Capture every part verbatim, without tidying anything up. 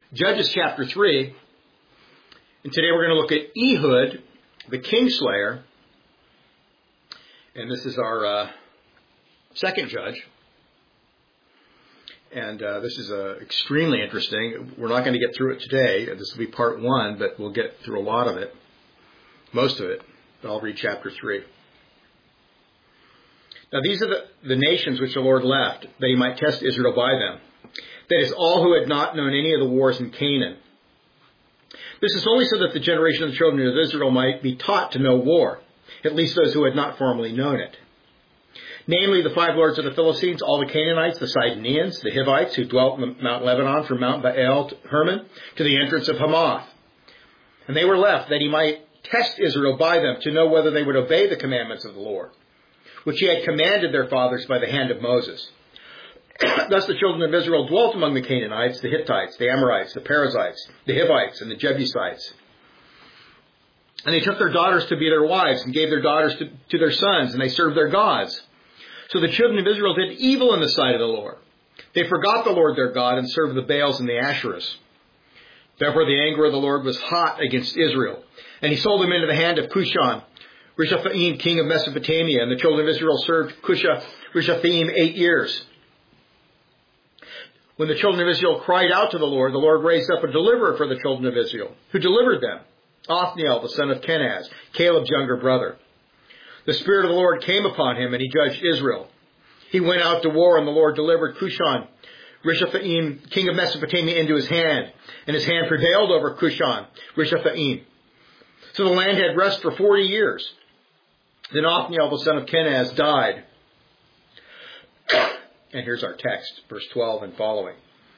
Judges chapter three. And today we're going to look at Ehud, the kingslayer. And this is our uh, second judge. And uh, this is uh, extremely interesting. We're not going to get through it today. This will be part one, but we'll get through a lot of it. Most of it. But I'll read chapter three. Now these are the, the nations which the Lord left, that he might test Israel by them. That is, all who had not known any of the wars in Canaan. This is only so that the generation of the children of Israel might be taught to know war, at least those who had not formerly known it. Namely, the five lords of the Philistines, all the Canaanites, the Sidonians, the Hivites, who dwelt in Mount Lebanon from Mount Baal Hermon to the entrance of Hamath. And they were left that he might test Israel by them to know whether they would obey the commandments of the Lord, which he had commanded their fathers by the hand of Moses. Thus the children of Israel dwelt among the Canaanites, the Hittites, the Amorites, the Perizzites, the Hivites, and the Jebusites. And they took their daughters to be their wives and gave their daughters to, to their sons, and they served their gods. So the children of Israel did evil in the sight of the Lord. They forgot the Lord their God and served the Baals and the Asherahs. Therefore the anger of the Lord was hot against Israel, and he sold them into the hand of Cushan, Rishathaim, king of Mesopotamia, and the children of Israel served Cushan, Rishathaim eight years. When the children of Israel cried out to the Lord, the Lord raised up a deliverer for the children of Israel, who delivered them, Othniel, the son of Kenaz, Caleb's younger brother. The Spirit of the Lord came upon him, and he judged Israel. He went out to war, and the Lord delivered Cushan, Rishathaim, king of Mesopotamia, into his hand, and his hand prevailed over Cushan, Rishathaim. So the land had rest for forty years. Then Othniel, the son of Kenaz, died. And here's our text, verse twelve and following.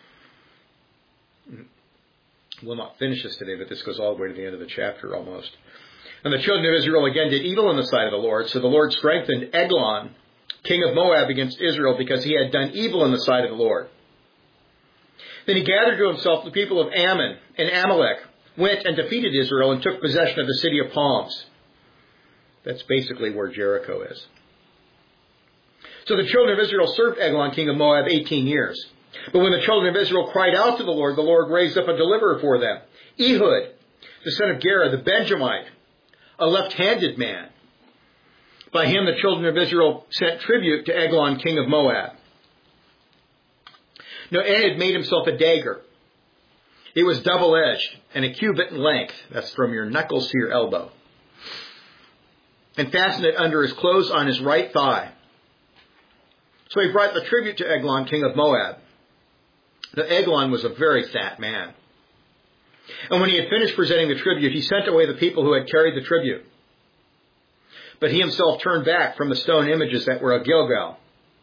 We'll not finish this today, but this goes all the way to the end of the chapter almost. And the children of Israel again did evil in the sight of the Lord. So the Lord strengthened Eglon, king of Moab, against Israel, because he had done evil in the sight of the Lord. Then he gathered to himself the people of Ammon and Amalek, went and defeated Israel, and took possession of the city of palms. That's basically where Jericho is. So the children of Israel served Eglon, king of Moab, eighteen years. But when the children of Israel cried out to the Lord, the Lord raised up a deliverer for them, Ehud, the son of Gera, the Benjamite, a left-handed man. By him the children of Israel sent tribute to Eglon, king of Moab. Now Ehud made himself a dagger. It was double-edged and a cubit in length. That's from your knuckles to your elbow. And fastened it under his clothes on his right thigh. So he brought the tribute to Eglon, king of Moab. Now Eglon was a very fat man. And when he had finished presenting the tribute, he sent away the people who had carried the tribute. But he himself turned back from the stone images that were at Gilgal,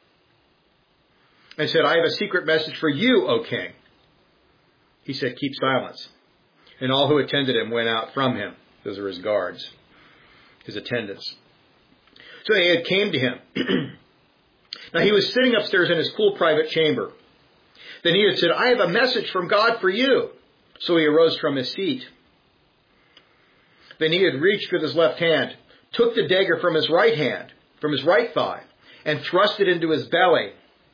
and said, I have a secret message for you, O king. He said, keep silence. And all who attended him went out from him. Those are his guards, his attendants. So they came to him. Now he was sitting upstairs in his cool private chamber. Then he had said, I have a message from God for you. So he arose from his seat. Then he had reached with his left hand, took the dagger from his right hand, from his right thigh, and thrust it into his belly.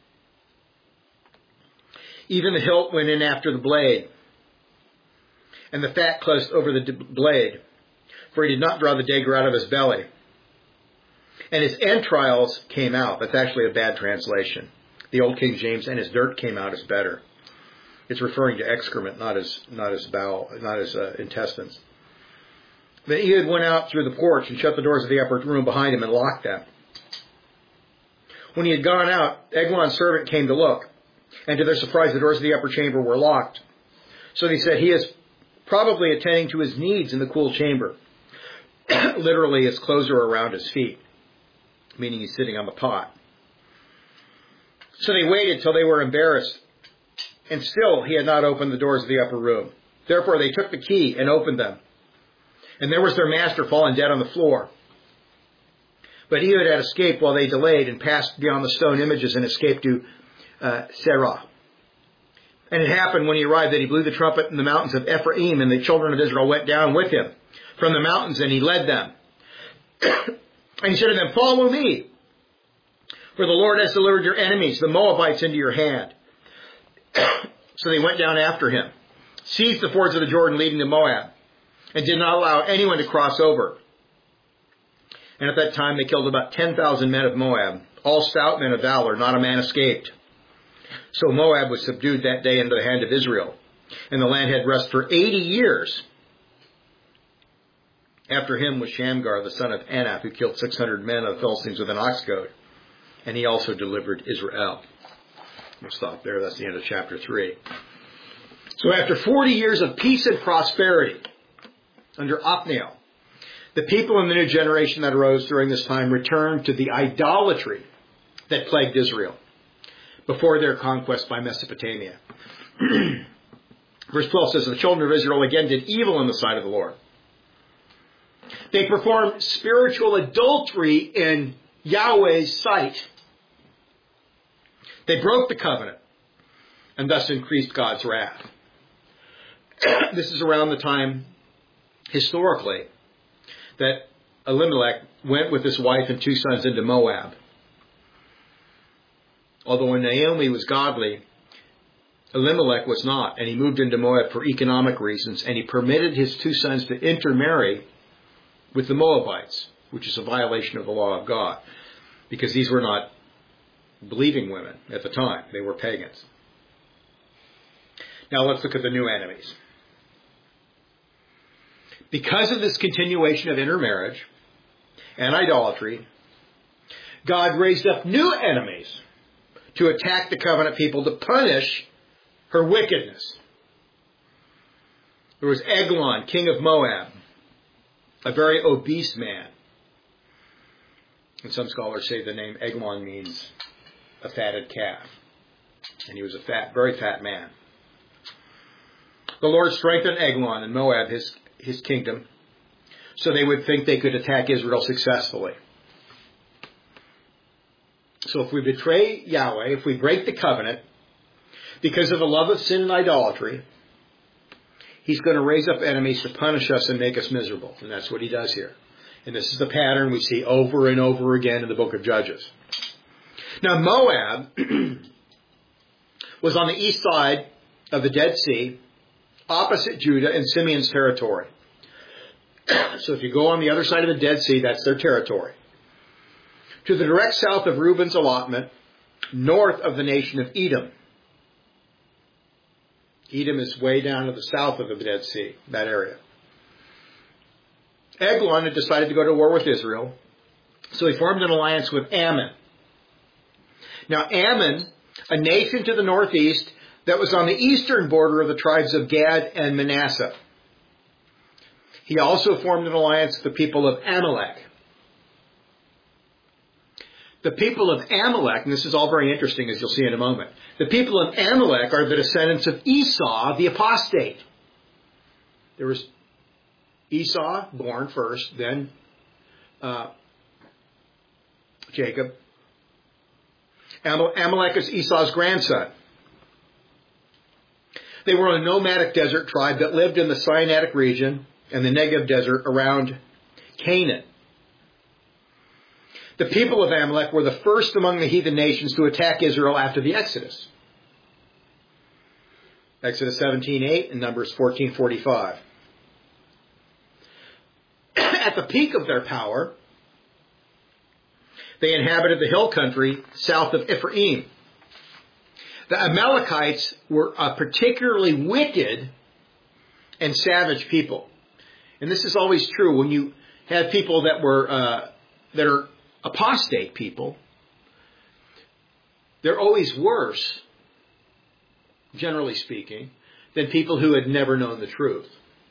Even the hilt went in after the blade, and the fat closed over the blade, for he did not draw the dagger out of his belly. And his entrails came out. That's actually a bad translation. The old King James, and his dirt came out, is better. It's referring to excrement, not as not as bowel, not as uh, intestines. Then Ehud went out through the porch and shut the doors of the upper room behind him and locked them. When he had gone out, Eglon's servant came to look, and to their surprise, the doors of the upper chamber were locked. So they said, he is probably attending to his needs in the cool chamber. Literally, his clothes are around his feet, meaning he's sitting on the pot. So they waited till they were embarrassed, and still he had not opened the doors of the upper room. Therefore they took the key and opened them. And there was their master fallen dead on the floor. But Ehud had escaped while they delayed, and passed beyond the stone images and escaped to uh, Serah. And it happened when he arrived that he blew the trumpet in the mountains of Ephraim, and the children of Israel went down with him from the mountains, and he led them. And he said to them, follow me, for the Lord has delivered your enemies, the Moabites, into your hand. So they went down after him. seized the fords of the Jordan leading to Moab, and did not allow anyone to cross over. And at that time they killed about ten thousand men of Moab, all stout men of valor, not a man escaped. So Moab was subdued that day into the hand of Israel, and the land had rest for eighty years. After him was Shamgar, the son of Anath, who killed six hundred men of the Philistines with an ox goad, and he also delivered Israel. We'll stop there. That's the end of chapter three. So after forty years of peace and prosperity under Othniel, the people in the new generation that arose during this time returned to the idolatry that plagued Israel before their conquest by Mesopotamia. Verse twelve says, the children of Israel again did evil in the sight of the Lord. They performed spiritual adultery in Yahweh's sight. They broke the covenant and thus increased God's wrath. This is around the time, historically, that Elimelech went with his wife and two sons into Moab. Although when Naomi was godly, Elimelech was not, and he moved into Moab for economic reasons, and he permitted his two sons to intermarry with the Moabites, which is a violation of the law of God, because these were not believing women at the time. They were pagans. Now let's look at the new enemies. Because of this continuation of intermarriage and idolatry, God raised up new enemies to attack the covenant people to punish her wickedness. There was Eglon, king of Moab, a very obese man. And some scholars say the name Eglon means a fatted calf. And he was a fat, very fat man. The Lord strengthened Eglon and Moab, his, his kingdom, so they would think they could attack Israel successfully. So if we betray Yahweh, if we break the covenant, because of the love of sin and idolatry, He's going to raise up enemies to punish us and make us miserable. And that's what He does here. And this is the pattern we see over and over again in the book of Judges. Now Moab was on the east side of the Dead Sea, opposite Judah and Simeon's territory. So if you go on the other side of the Dead Sea, that's their territory. To the direct south of Reuben's allotment, north of the nation of Edom. Edom is way down to the south of the Dead Sea, that area. Eglon had decided to go to war with Israel, so he formed an alliance with Ammon. Now Ammon, a nation to the northeast that was on the eastern border of the tribes of Gad and Manasseh. He also formed an alliance with the people of Amalek. The people of Amalek, and this is all very interesting as you'll see in a moment, the people of Amalek are the descendants of Esau, the apostate. There was Esau, born first, then uh, Jacob. Am- Amalek is Esau's grandson. They were a nomadic desert tribe that lived in the Sinaitic region and the Negev desert around Canaan. The people of Amalek were the first among the heathen nations to attack Israel after the Exodus. Exodus seventeen eight and Numbers fourteen forty-five. At the peak of their power, they inhabited the hill country south of Ephraim. The Amalekites were a particularly wicked and savage people. And this is always true when you have people that were uh, that are apostate people. They're always worse, generally speaking, than people who had never known the truth.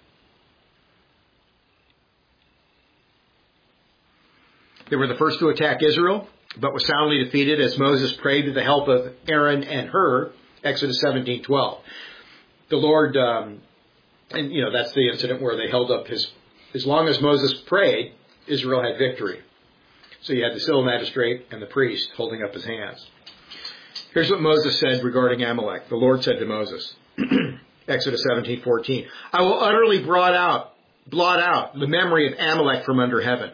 They were the first to attack Israel, but were soundly defeated as Moses prayed with the help of Aaron and Hur, Exodus seventeen twelve. The Lord, um, and you know, that's the incident where they held up his, as long as Moses prayed, Israel had victory. So you had the civil magistrate and the priest holding up his hands. Here's what Moses said regarding Amalek. The Lord said to Moses, Exodus seventeen fourteen, I will utterly blot out, blot out the memory of Amalek from under heaven.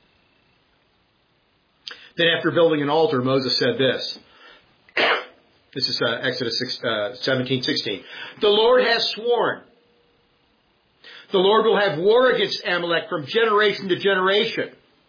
Then after building an altar, Moses said this, This is uh, Exodus six, uh, seventeen sixteen. The Lord has sworn. The Lord will have war against Amalek from generation to generation.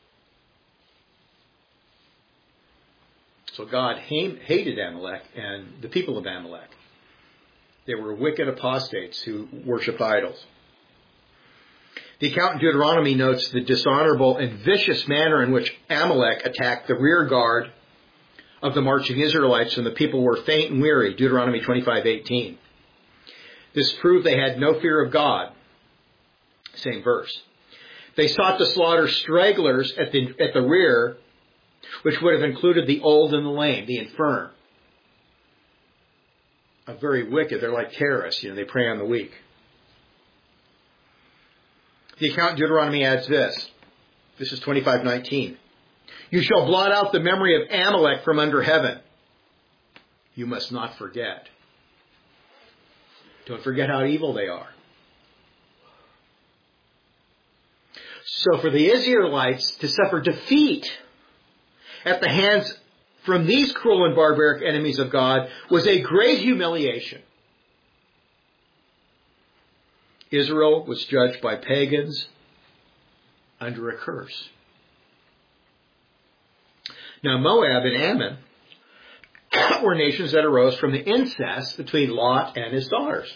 So God hated Amalek and the people of Amalek. They were wicked apostates who worshipped idols. The account in Deuteronomy notes the dishonorable and vicious manner in which Amalek attacked the rear guard of the marching Israelites, and the people were faint and weary, Deuteronomy twenty-five eighteen. This proved they had no fear of God. Same verse. They sought to slaughter stragglers at the, at the rear, which would have included the old and the lame, the infirm. A very wicked. They're like terrorists. You know, they prey on the weak. The account in Deuteronomy adds this. This is twenty-five nineteen. You shall blot out the memory of Amalek from under heaven. You must not forget. Don't forget how evil they are. So for the Israelites to suffer defeat at the hands from these cruel and barbaric enemies of God was a great humiliation. Israel was judged by pagans under a curse. Now Moab and Ammon were nations that arose from the incest between Lot and his daughters.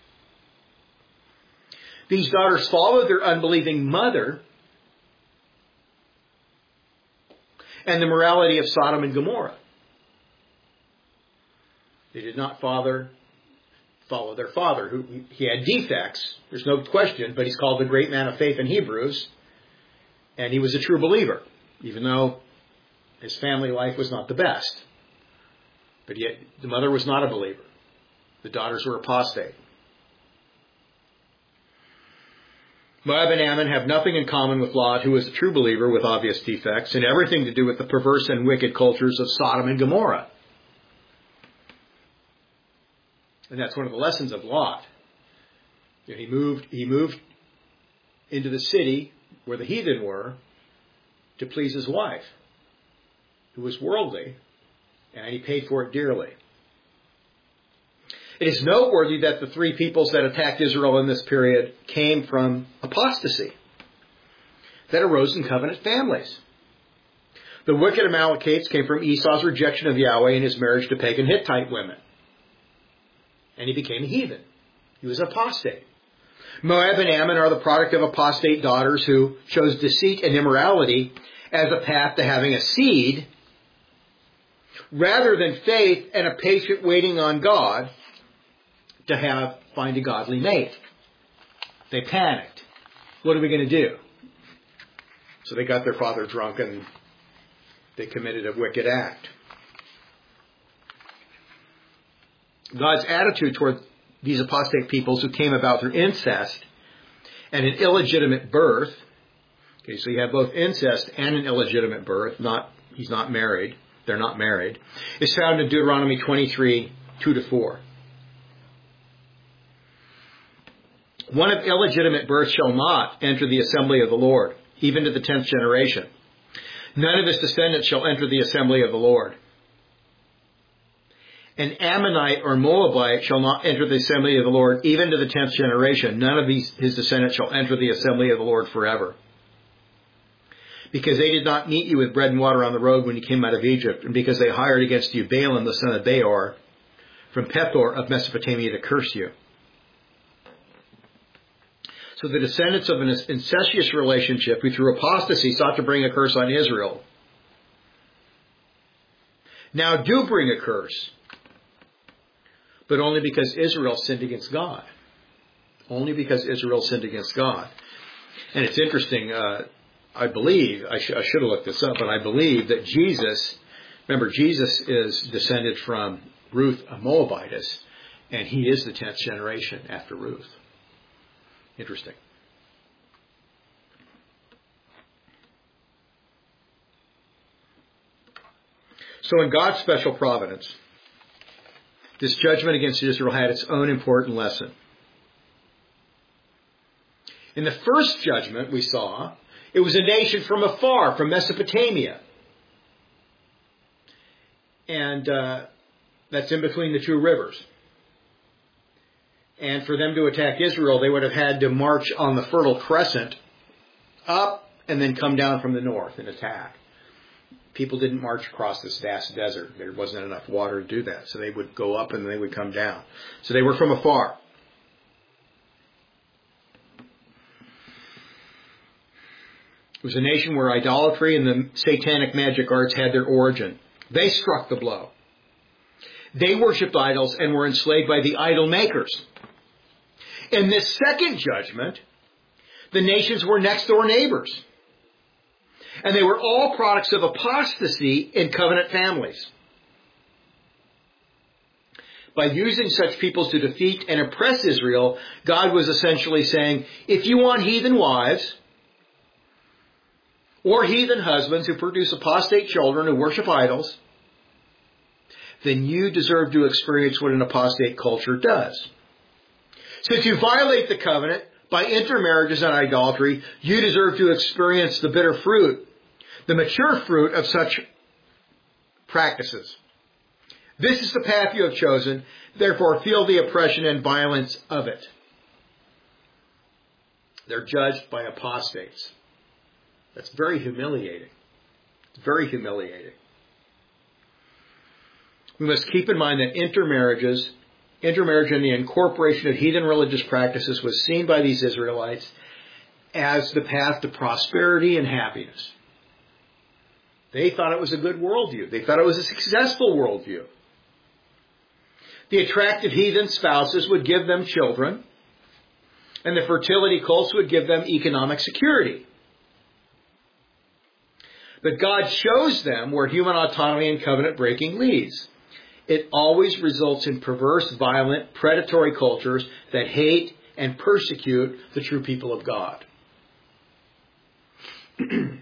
These daughters followed their unbelieving mother and the morality of Sodom and Gomorrah. They did not father, follow their father, who he had defects, there's no question, but he's called the great man of faith in Hebrews, and he was a true believer, even though his family life was not the best. But yet the mother was not a believer. The daughters were apostate. Moab and Ammon have nothing in common with Lot, who was a true believer with obvious defects, and everything to do with the perverse and wicked cultures of Sodom and Gomorrah. And that's one of the lessons of Lot. You know, he moved, he moved into the city where the heathen were to please his wife, who was worldly, and he paid for it dearly. It is noteworthy that the three peoples that attacked Israel in this period came from apostasy that arose in covenant families. The wicked Amalekites came from Esau's rejection of Yahweh and his marriage to pagan Hittite women. And he became a heathen. He was apostate. Moab and Ammon are the product of apostate daughters who chose deceit and immorality as a path to having a seed, rather than faith and a patient waiting on God to have find a godly mate. They panicked. What are we going to do? So they got their father drunk and they committed a wicked act. God's attitude toward these apostate peoples who came about through incest and an illegitimate birth. Okay, so you have both incest and an illegitimate birth. Not he's not married. They're not married. Is found in Deuteronomy twenty-three, two to four. One of illegitimate birth shall not enter the assembly of the Lord, even to the tenth generation. None of his descendants shall enter the assembly of the Lord. An Ammonite or Moabite shall not enter the assembly of the Lord, even to the tenth generation. None of these, his descendants shall enter the assembly of the Lord forever. Because they did not meet you with bread and water on the road when you came out of Egypt, and because they hired against you Balaam the son of Beor from Pethor of Mesopotamia to curse you. So the descendants of an incestuous relationship who through apostasy sought to bring a curse on Israel now do bring a curse, but only because Israel sinned against God. Only because Israel sinned against God. And it's interesting, uh, I believe, I, sh- I should have looked this up, but I believe that Jesus, remember Jesus is descended from Ruth, a Moabitess, and he is the tenth generation after Ruth. Interesting. So in God's special providence, this judgment against Israel had its own important lesson. In the first judgment we saw, it was a nation from afar, from Mesopotamia. And uh, That's in between the two rivers. And for them to attack Israel, they would have had to march on the Fertile Crescent up and then come down from the north and attack. People didn't march across this vast desert. There wasn't enough water to do that. So they would go up and they would come down. So they were from afar. It was a nation where idolatry and the satanic magic arts had their origin. They struck the blow. They worshipped idols and were enslaved by the idol makers. In this second judgment, the nations were next door neighbors. And they were all products of apostasy in covenant families. By using such peoples to defeat and oppress Israel, God was essentially saying, if you want heathen wives or heathen husbands who produce apostate children who worship idols, then you deserve to experience what an apostate culture does. Since you violate the covenant by intermarriages and idolatry, you deserve to experience the bitter fruit, the mature fruit of such practices. This is the path you have chosen, therefore feel the oppression and violence of it. They're judged by apostates. That's very humiliating. It's very humiliating. We must keep in mind that intermarriages, intermarriage and the incorporation of heathen religious practices was seen by these Israelites as the path to prosperity and happiness. They thought it was a good worldview. They thought it was a successful worldview. The attractive heathen spouses would give them children, and the fertility cults would give them economic security. But God shows them where human autonomy and covenant breaking leads. It always results in perverse, violent, predatory cultures that hate and persecute the true people of God. And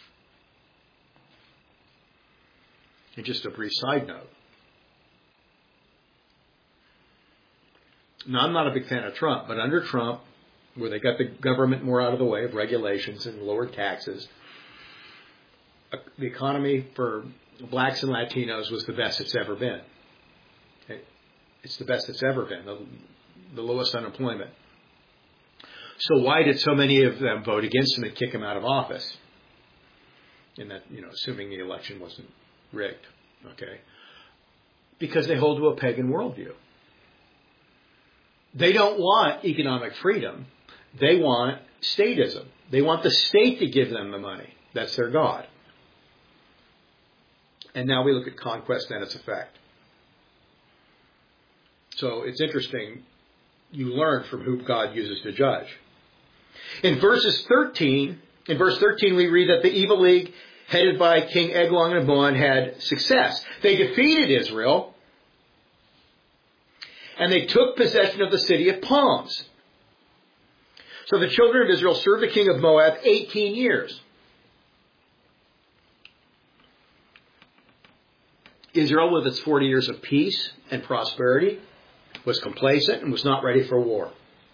just a brief side note. Now, I'm not a big fan of Trump, but under Trump, where they got the government more out of the way of regulations and lowered taxes, the economy for blacks and Latinos was the best it's ever been. It's the best it's ever been, the, the lowest unemployment. So why did so many of them vote against him and kick him out of office? In that, you know, assuming the election wasn't rigged, okay? Because they hold to a pagan worldview. They don't want economic freedom. They want statism. They want the state to give them the money. That's their God. And now we look at conquest and its effect. So it's interesting. You learn from who God uses to judge. In verses thirteen, in verse thirteen, we read that the evil league headed by King Eglon of Moab had success. They defeated Israel, and they took possession of the city of palms. So the children of Israel served the king of Moab eighteen years. Israel, with its forty years of peace and prosperity, was complacent and was not ready for war.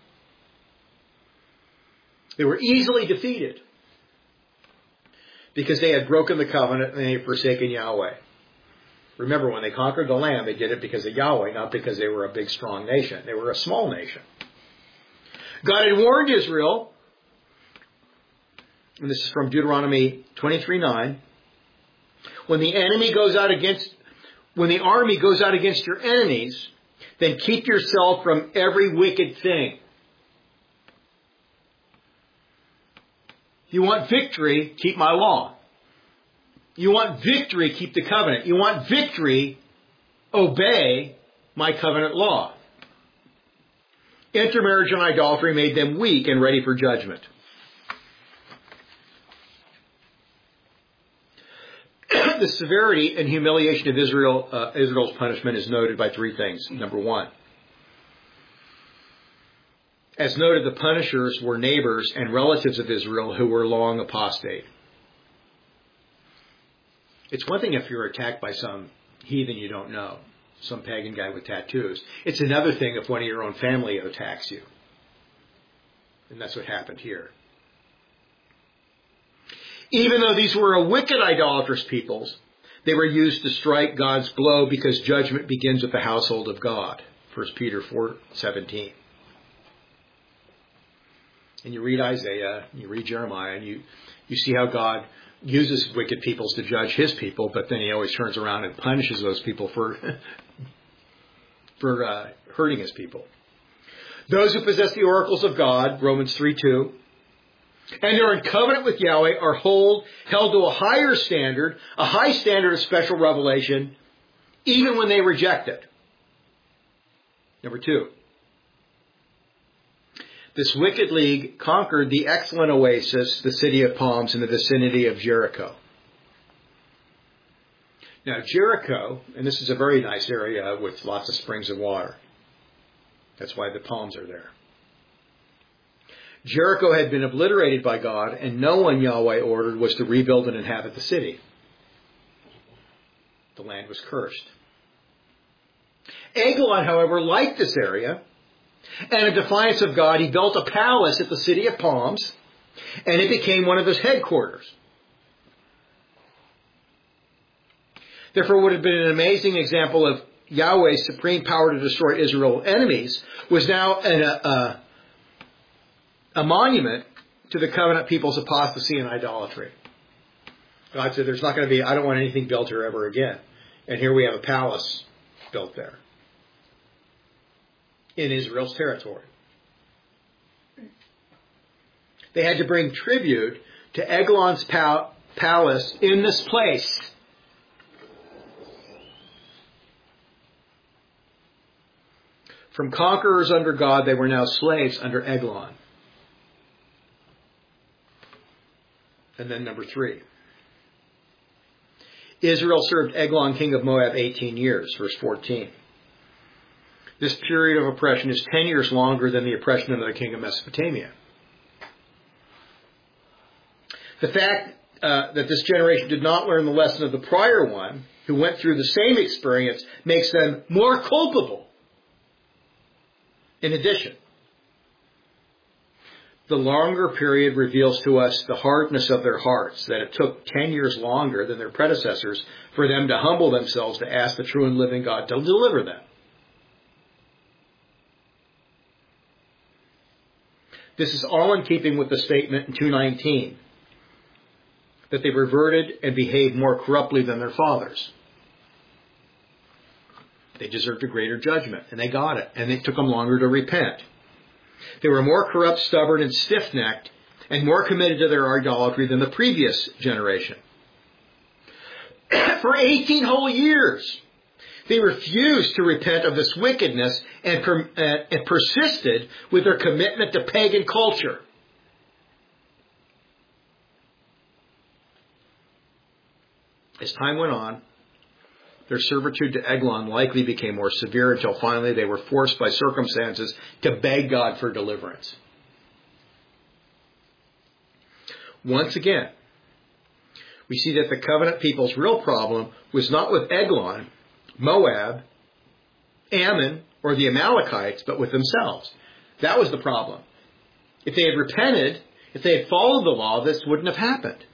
They were easily defeated because they had broken the covenant and they had forsaken Yahweh. Remember, when they conquered the land, they did it because of Yahweh, not because they were a big, strong nation. They were a small nation. God had warned Israel, and this is from Deuteronomy twenty-three nine, when the enemy goes out against, when the army goes out against your enemies, then keep yourself from every wicked thing. You want victory, keep my law. You want victory, keep the covenant. You want victory, obey my covenant law. Intermarriage and idolatry made them weak and ready for judgment. The severity and humiliation of Israel, uh, Israel's punishment is noted by three things. Number one, as noted, the punishers were neighbors and relatives of Israel who were long apostate. It's one thing if you're attacked by some heathen you don't know, some pagan guy with tattoos. It's another thing if one of your own family attacks you. And that's what happened here. Even though these were a wicked idolatrous peoples, They were used to strike God's blow because judgment begins with the household of God. First Peter four seventeen. And you read Isaiah, you read Jeremiah, and you, you see how God uses wicked peoples to judge his people, but then he always turns around and punishes those people for, for uh, hurting his people. Those who possess the oracles of God, Romans three two, and are in covenant with Yahweh are hold, held to a higher standard, a high standard of special revelation, even when they reject it. Number two. This wicked league conquered the excellent oasis, the city of palms, in the vicinity of Jericho. Now, Jericho, and this is a very nice area with lots of springs of water. That's why the palms are there. Jericho had been obliterated by God, and no one Yahweh ordered was to rebuild and inhabit the city. The land was cursed. Eglon, however, liked this area. And in defiance of God, he built a palace at the city of palms, and it became one of his headquarters. Therefore, what would have been an amazing example of Yahweh's supreme power to destroy Israel's enemies was now an, a, a monument to the covenant people's apostasy and idolatry. God said, there's not going to be, I don't want anything built here ever again. And here we have a palace built there in Israel's territory. They had to bring tribute to Eglon's pal- palace in this place. From conquerors under God, they were now slaves under Eglon. And then number three. Israel served Eglon, king of Moab, eighteen years, verse fourteen. This period of oppression is ten years longer than the oppression under the king of Mesopotamia. The fact uh, that this generation did not learn the lesson of the prior one, who went through the same experience, makes them more culpable. In addition, the longer period reveals to us the hardness of their hearts, that it took ten years longer than their predecessors for them to humble themselves to ask the true and living God to deliver them. This is all in keeping with the statement in two nineteen, that they reverted and behaved more corruptly than their fathers. They deserved a greater judgment, and they got it, and it took them longer to repent. They were more corrupt, stubborn, and stiff-necked, and more committed to their idolatry than the previous generation. For eighteen whole years, they refused to repent of this wickedness and, per, uh, and persisted with their commitment to pagan culture. As time went on, their servitude to Eglon likely became more severe until finally they were forced by circumstances to beg God for deliverance. Once again, we see that the covenant people's real problem was not with Eglon, Moab, Ammon, or the Amalekites, but with themselves. That was the problem. If they had repented, if they had followed the law, this wouldn't have happened.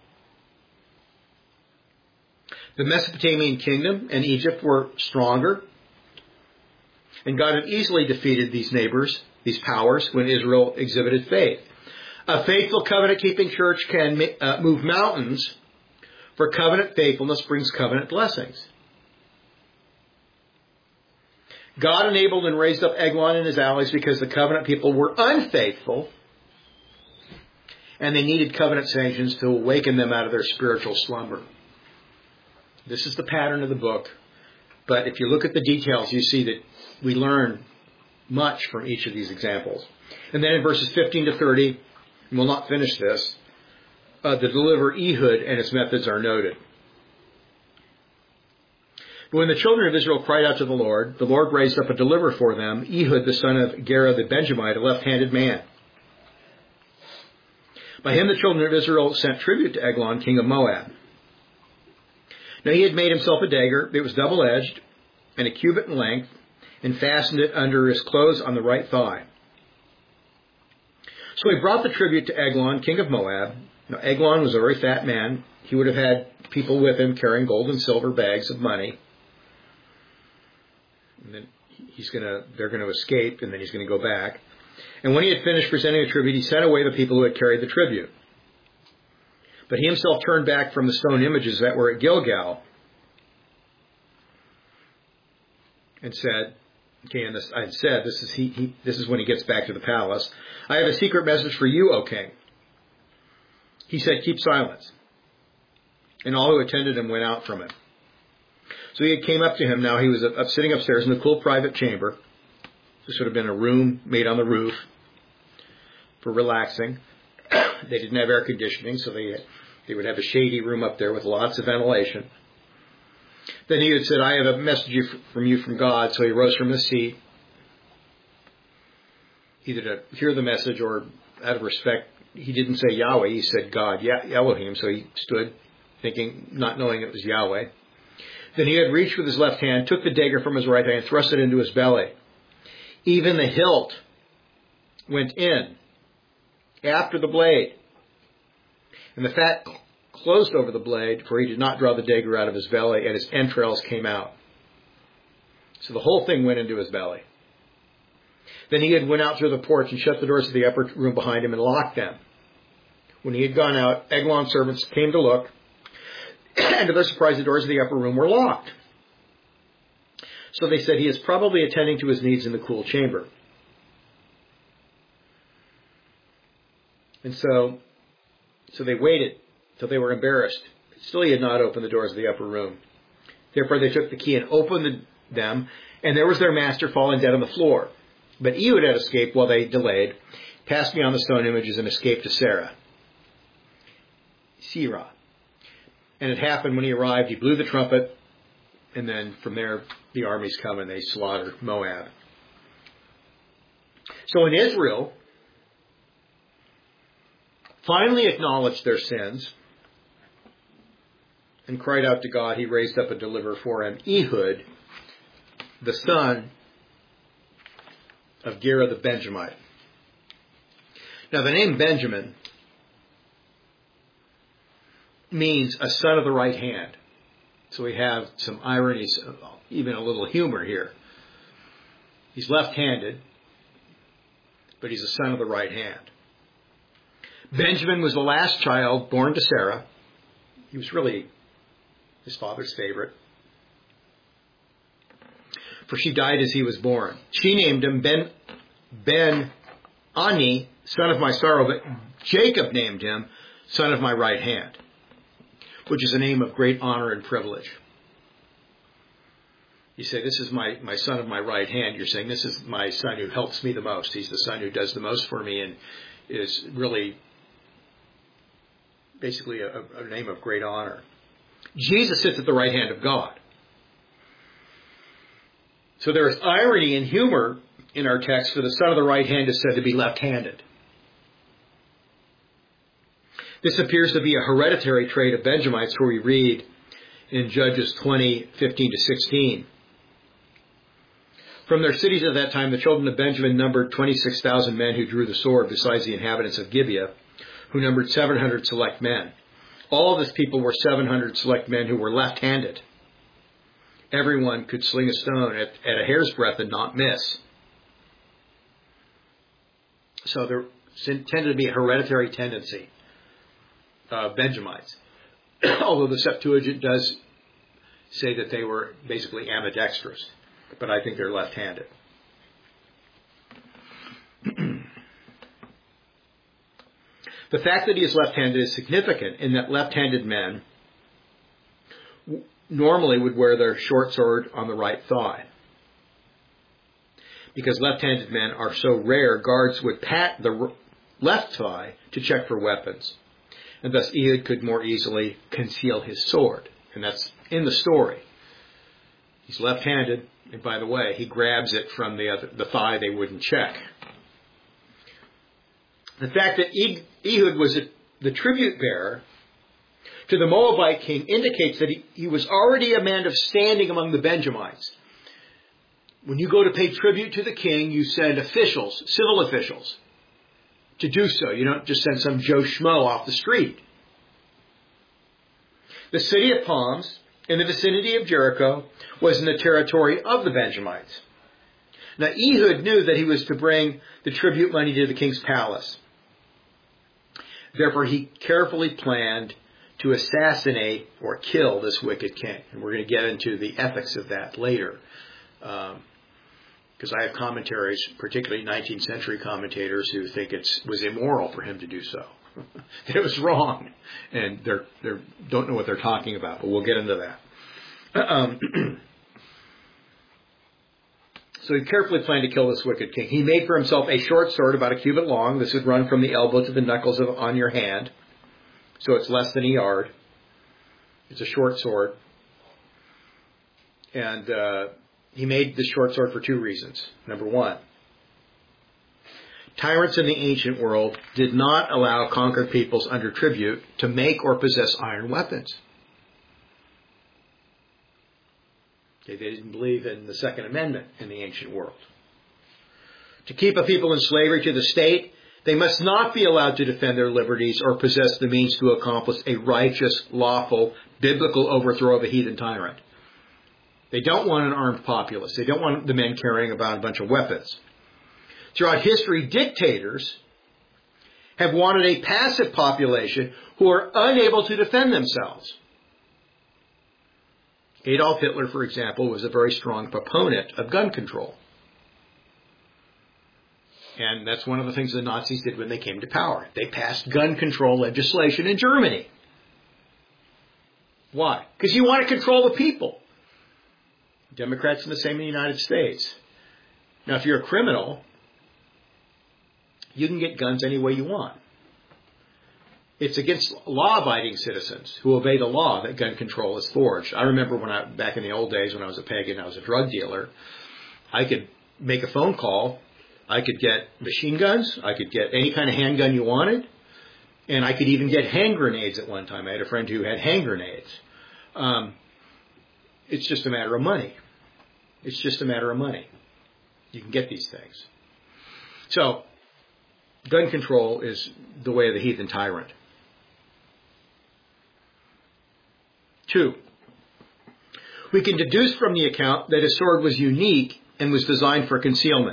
The Mesopotamian kingdom and Egypt were stronger, and God had easily defeated these neighbors, these powers, when Israel exhibited faith. A faithful covenant-keeping church can uh, move mountains, for covenant faithfulness brings covenant blessings. God enabled and raised up Eglon and his allies because the covenant people were unfaithful, and they needed covenant sanctions to awaken them out of their spiritual slumber. This is the pattern of the book, but if you look at the details, you see that we learn much from each of these examples. And then in verses fifteen to thirty, and we'll not finish this, uh, the deliverer Ehud and its methods are noted. But when the children of Israel cried out to the Lord, the Lord raised up a deliverer for them, Ehud the son of Gera the Benjamite, a left-handed man. By him the children of Israel sent tribute to Eglon, king of Moab. Now he had made himself a dagger. It was double-edged and a cubit in length, and fastened it under his clothes on the right thigh. So he brought the tribute to Eglon, king of Moab, Now, Eglon was a very fat man. He would have had people with him carrying gold and silver bags of money. And then he's going to, they're going to escape, and then he's going to go back. And when he had finished presenting the tribute, he sent away the people who had carried the tribute. But he himself turned back from the stone images that were at Gilgal and said, okay, and this, I said, this is he, he, this is when he gets back to the palace. I have a secret message for you, O king. He said, keep silence. And all who attended him went out from him. So he came up to him. Now he was up, sitting upstairs in a cool private chamber. This would have been a room made on the roof for relaxing. They didn't have air conditioning, so they they would have a shady room up there with lots of ventilation. Then he had said, I have a message from you from God. So he rose from his seat, either to hear the message or out of respect. He didn't say Yahweh, he said God, Yah- Elohim. So he stood thinking, not knowing it was Yahweh. Then he had reached with his left hand, took the dagger from his right hand, thrust it into his belly. Even the hilt went in after the blade. And the fat closed over the blade, for he did not draw the dagger out of his belly, and his entrails came out. So the whole thing went into his belly. Then he had went out through the porch and shut the doors of the upper room behind him and locked them. When he had gone out, Eglon's servants came to look, and to their surprise, the doors of the upper room were locked. So they said, he is probably attending to his needs in the cool chamber. And so, so they waited till they were embarrassed. Still he had not opened the doors of the upper room. Therefore they took the key and opened them, and there was their master falling dead on the floor. But Ehud had escaped while they delayed, passed beyond the stone images, and escaped to Sarah. Sirah. And it happened when he arrived, he blew the trumpet, and then from there the armies come and they slaughter Moab. So in Israel, finally acknowledged their sins and cried out to God, he raised up a deliverer for him, Ehud, the son of Gera the Benjamite. Now the name Benjamin means a son of the right hand. So we have some ironies, even a little humor here. He's left-handed, but he's a son of the right hand. Benjamin was the last child born to Sarah. He was really his father's favorite, for she died as he was born. She named him Ben, Ben Ani, son of my sorrow, but Jacob named him son of my right hand, which is a name of great honor and privilege. You say, this is my, my son of my right hand. You're saying, this is my son who helps me the most. He's the son who does the most for me and is really basically a, a name of great honor. Jesus sits at the right hand of God. So there is irony and humor in our text, for the son of the right hand is said to be left-handed. This appears to be a hereditary trait of Benjamites, where we read in Judges twenty, fifteen to sixteen. From their cities at that time, the children of Benjamin numbered twenty-six thousand men who drew the sword, besides the inhabitants of Gibeah, who numbered seven hundred select men. All of this people were seven hundred select men who were left-handed. Everyone could sling a stone at, at a hair's breadth and not miss. So there tended to be a hereditary tendency. Uh, Benjamites. Although the Septuagint does say that they were basically ambidextrous, but I think they're left-handed. The fact that he is left-handed is significant in that left-handed men normally would wear their short sword on the right thigh. Because left-handed men are so rare, guards would pat the left thigh to check for weapons. And thus Ehud could more easily conceal his sword. And that's in the story. He's left-handed, and by the way, he grabs it from the other, the thigh they wouldn't check. The fact that Ehud was a, the tribute bearer to the Moabite king indicates that he, he was already a man of standing among the Benjamites. When you go to pay tribute to the king, you send officials, civil officials, to do so. You don't just send some Joe Schmo off the street. The city of Palms, in the vicinity of Jericho, was in the territory of the Benjamites. Now Ehud knew that he was to bring the tribute money to the king's palace. Therefore, he carefully planned to assassinate or kill this wicked king. And we're going to get into the ethics of that later. Um, because I have commentaries, particularly nineteenth century commentators, who think it was immoral for him to do so. It was wrong. And they they don't know what they're talking about, but we'll get into that. Um, so he carefully planned to kill this wicked king. He made for himself a short sword about a cubit long. This would run from the elbow to the knuckles of, on your hand. So it's less than a yard. It's a short sword. And uh, he made this short sword for two reasons. Number one, tyrants in the ancient world did not allow conquered peoples under tribute to make or possess iron weapons. Okay, they didn't believe in the Second Amendment in the ancient world. To keep a people in slavery to the state, they must not be allowed to defend their liberties or possess the means to accomplish a righteous, lawful, biblical overthrow of a heathen tyrant. They don't want an armed populace. They don't want the men carrying about a bunch of weapons. Throughout history, dictators have wanted a passive population who are unable to defend themselves. Adolf Hitler, for example, was a very strong proponent of gun control. And that's one of the things the Nazis did when they came to power. They passed gun control legislation in Germany. Why? Because you want to control the people. Democrats are the same in the United States. Now, if you're a criminal, you can get guns any way you want. It's against law-abiding citizens who obey the law that gun control is forged. I remember when I, back in the old days when I was a pagan, I was a drug dealer, I could make a phone call. I could get machine guns. I could get any kind of handgun you wanted. And I could even get hand grenades at one time. I had a friend who had hand grenades. Um, it's just a matter of money. It's just a matter of money. You can get these things. So, gun control is the way of the heathen tyrant. Two, we can deduce from the account that his sword was unique and was designed for concealment.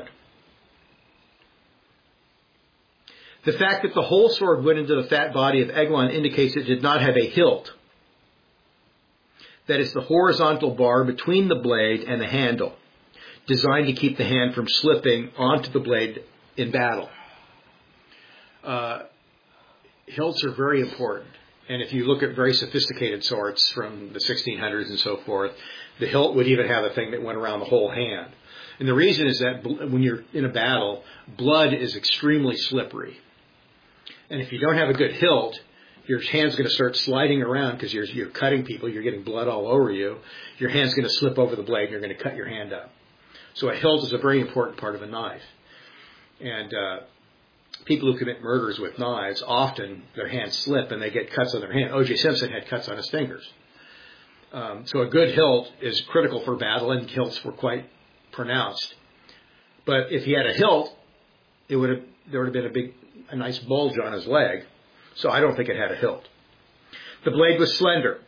The fact that the whole sword went into the fat body of Eglon indicates it did not have a hilt. That is the horizontal bar between the blade and the handle, designed to keep the hand from slipping onto the blade in battle. Uh, hilts are very important. And if you look at very sophisticated swords from the sixteen hundreds and so forth, the hilt would even have a thing that went around the whole hand. And the reason is that when you're in a battle, blood is extremely slippery. And if you don't have a good hilt, your hand's going to start sliding around because you're, you're cutting people, you're getting blood all over you. Your hand's going to slip over the blade and you're going to cut your hand up. So a hilt is a very important part of a knife. And uh, people who commit murders with knives, often their hands slip and they get cuts on their hand. O J Simpson had cuts on his fingers. Um, so a good hilt is critical for battle, and hilts were quite pronounced. But if he had a hilt, it would have there would have been a big, a nice bulge on his leg. So I don't think it had a hilt. The blade was slender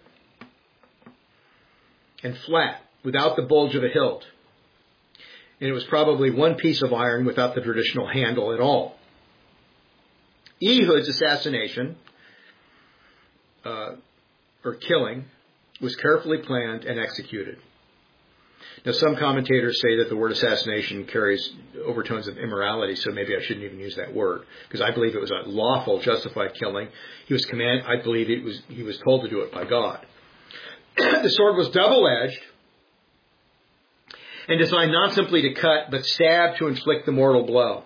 and flat, without the bulge of a hilt. And it was probably one piece of iron without the traditional handle at all. Ehud's assassination, uh, or killing, was carefully planned and executed. Now, some commentators say that the word assassination carries overtones of immorality, so maybe I shouldn't even use that word, because I believe it was a lawful, justified killing. He was command. I believe it was. He was told to do it by God. The sword was double-edged and designed not simply to cut, but stab to inflict the mortal blow.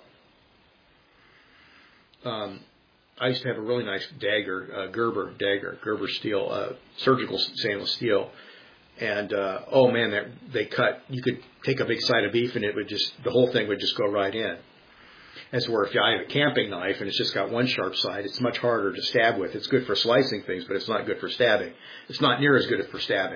Um, I used to have a really nice dagger, uh, Gerber dagger, Gerber steel, uh, surgical stainless steel. And, uh, oh man, they, they cut, you could take a big side of beef and it would just, the whole thing would just go right in. As where if you have a camping knife and it's just got one sharp side, it's much harder to stab with. It's good for slicing things, but it's not good for stabbing. It's not near as good for stabbing.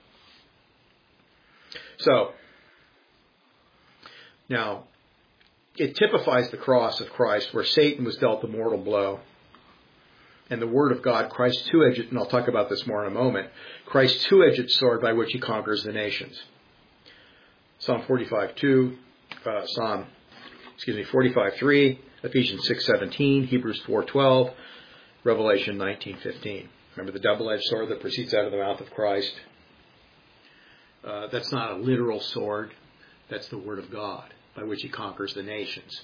So, now, it typifies the cross of Christ, where Satan was dealt the mortal blow. And the Word of God, Christ's two-edged, and I'll talk about this more in a moment, Christ's two-edged sword by which he conquers the nations. Psalm forty-five two, uh, Psalm, excuse me, forty-five three, Ephesians six seventeen, Hebrews four twelve, Revelation nineteen fifteen. Remember the double-edged sword that proceeds out of the mouth of Christ? Uh, that's not a literal sword. That's the Word of God, by which he conquers the nations.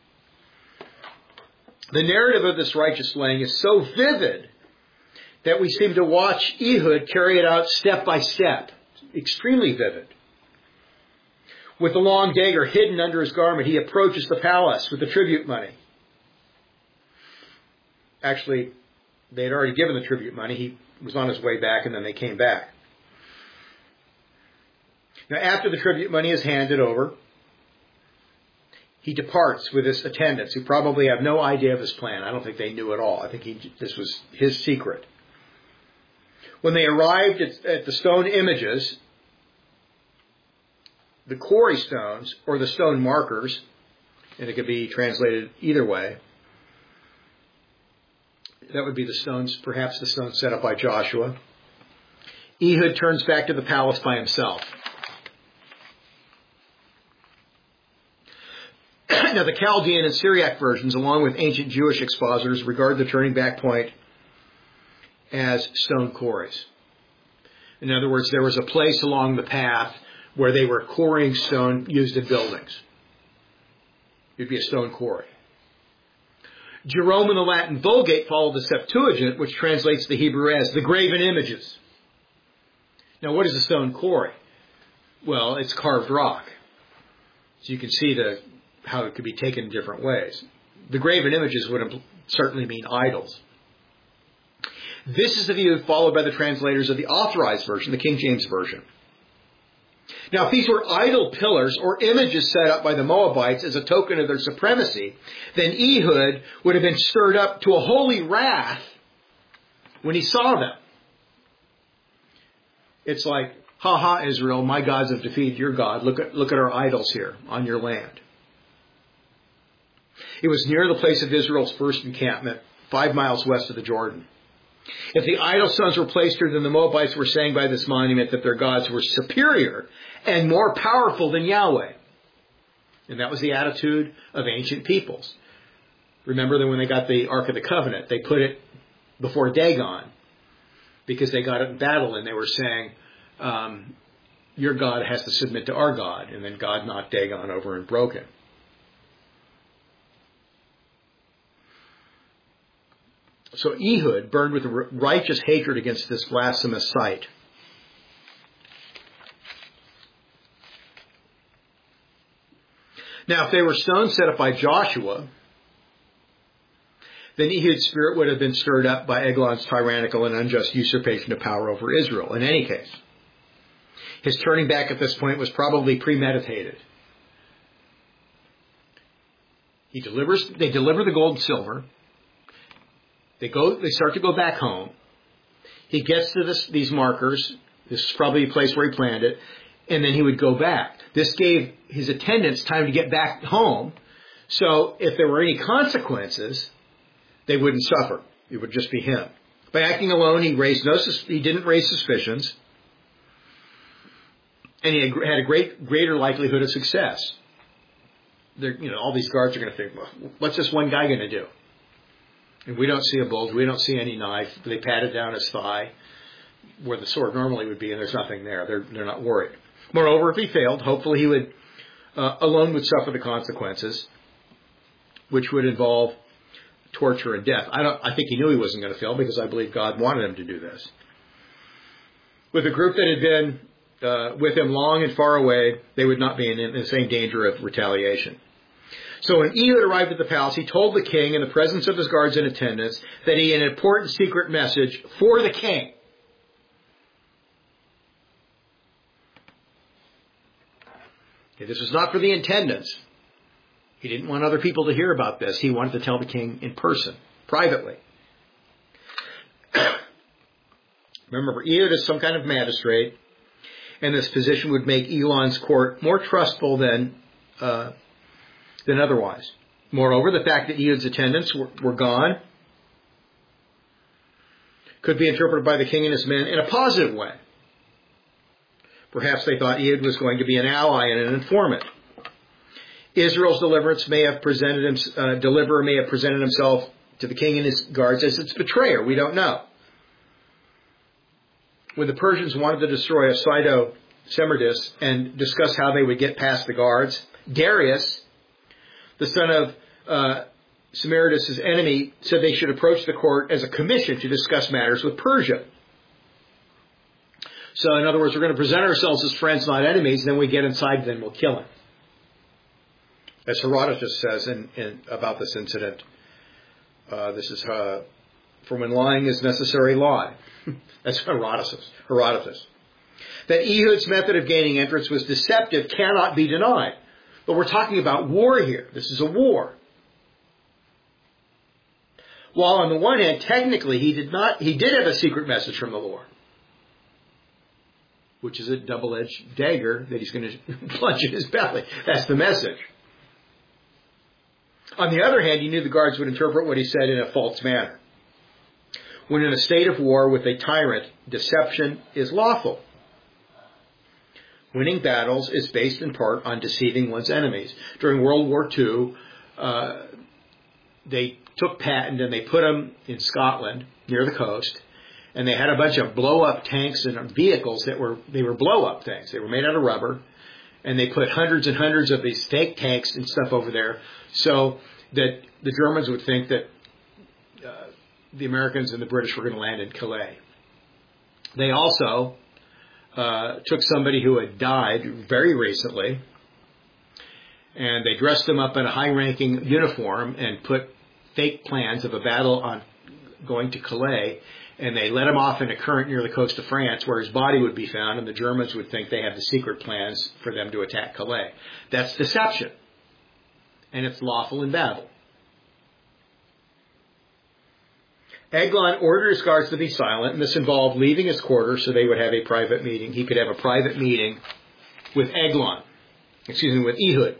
The narrative of this righteous slaying is so vivid that we seem to watch Ehud carry it out step by step. Extremely vivid. With the long dagger hidden under his garment, he approaches the palace with the tribute money. Actually, they had already given the tribute money. He was on his way back, and then they came back. Now, after the tribute money is handed over, he departs with his attendants, who probably have no idea of his plan. I don't think they knew at all. I think he, this was his secret. When they arrived at, at the stone images, the quarry stones, or the stone markers, and it could be translated either way, that would be the stones, perhaps the stones set up by Joshua. Ehud turns back to the palace by himself. Now, the Chaldean and Syriac versions, along with ancient Jewish expositors, regard the turning back point as stone quarries. In other words, there was a place along the path where they were quarrying stone used in buildings. It would be a stone quarry. Jerome in the Latin Vulgate followed the Septuagint, which translates the Hebrew as the graven images. Now, what is a stone quarry? Well, it's carved rock. So you can see the how it could be taken in different ways. The graven images would certainly mean idols. This is the view followed by the translators of the Authorized Version, the King James Version. Now, if these were idol pillars or images set up by the Moabites as a token of their supremacy, then Ehud would have been stirred up to a holy wrath when he saw them. It's like, ha ha, Israel, my gods have defeated your God. Look at, look at our idols here on your land. It was near the place of Israel's first encampment, five miles west of the Jordan. If the idol stones were placed here, then the Moabites were saying by this monument that their gods were superior and more powerful than Yahweh. And that was the attitude of ancient peoples. Remember that when they got the Ark of the Covenant, they put it before Dagon because they got it in battle, and they were saying, um, your God has to submit to our God. And then God knocked Dagon over and broke it. So Ehud burned with righteous hatred against this blasphemous sight. Now, if they were stones set up by Joshua, then Ehud's spirit would have been stirred up by Eglon's tyrannical and unjust usurpation of power over Israel. In any case, his turning back at this point was probably premeditated. He delivers, they deliver the gold and silver. They go. They start to go back home. He gets to this, these markers. This is probably a place where he planned it. And then he would go back. This gave his attendants time to get back home. So if there were any consequences, they wouldn't suffer. It would just be him. By acting alone, he raised no. He didn't raise suspicions, and he had a great, greater likelihood of success. There, you know, all these guards are going to think, well, what's this one guy going to do? And we don't see a bulge. We don't see any knife. They patted down his thigh where the sword normally would be, and there's nothing there. They're, they're not worried. Moreover, if he failed, hopefully he would, uh, alone would suffer the consequences, which would involve torture and death. I don't. I think he knew he wasn't going to fail because I believe God wanted him to do this. With a group that had been uh, with him long and far away, they would not be in, in the same danger of retaliation. So when Ehud arrived at the palace, he told the king in the presence of his guards and attendants that he had an important secret message for the king. Okay, this was not for the attendants. He didn't want other people to hear about this. He wanted to tell the king in person, privately. Remember, Ehud is some kind of magistrate, and this position would make Elon's court more trustful than uh, than otherwise. Moreover, the fact that Ehud's attendants were, were gone could be interpreted by the king and his men in a positive way. Perhaps they thought Ehud was going to be an ally and an informant. Israel's deliverance may have presented him, uh, deliverer may have presented himself to the king and his guards as its betrayer. We don't know. When the Persians wanted to destroy Pseudo-Semerdis and discuss how they would get past the guards, Darius, the son of uh, Semerdis' enemy, said they should approach the court as a commission to discuss matters with Persia. So, in other words, we're going to present ourselves as friends, not enemies, and then we get inside, then we'll kill him. As Herodotus says in, in, about this incident, uh, this is uh, for when lying is necessary, lie. That's Herodotus. Herodotus. That Ehud's method of gaining entrance was deceptive cannot be denied. But we're talking about war here. This is a war. While on the one hand, technically, he did not, he did have a secret message from the Lord, which is a double-edged dagger that he's going to plunge in his belly. That's the message. On the other hand, he knew the guards would interpret what he said in a false manner. When in a state of war with a tyrant, deception is lawful. Winning battles is based in part on deceiving one's enemies. During World War Two, uh, they took Patton and they put them in Scotland near the coast, and they had a bunch of blow-up tanks and vehicles that were they were blow-up things. They were made out of rubber, and they put hundreds and hundreds of these fake tanks and stuff over there, so that the Germans would think that uh, the Americans and the British were going to land in Calais. They also uh, took somebody who had died very recently, and they dressed him up in a high-ranking uniform and put fake plans of a battle on going to Calais, and they let him off in a current near the coast of France where his body would be found, and the Germans would think they had the secret plans for them to attack Calais. That's deception, and it's lawful in battle. Eglon ordered his guards to be silent, and this involved leaving his quarters so they would have a private meeting. He could have a private meeting with Eglon, excuse me, with Ehud.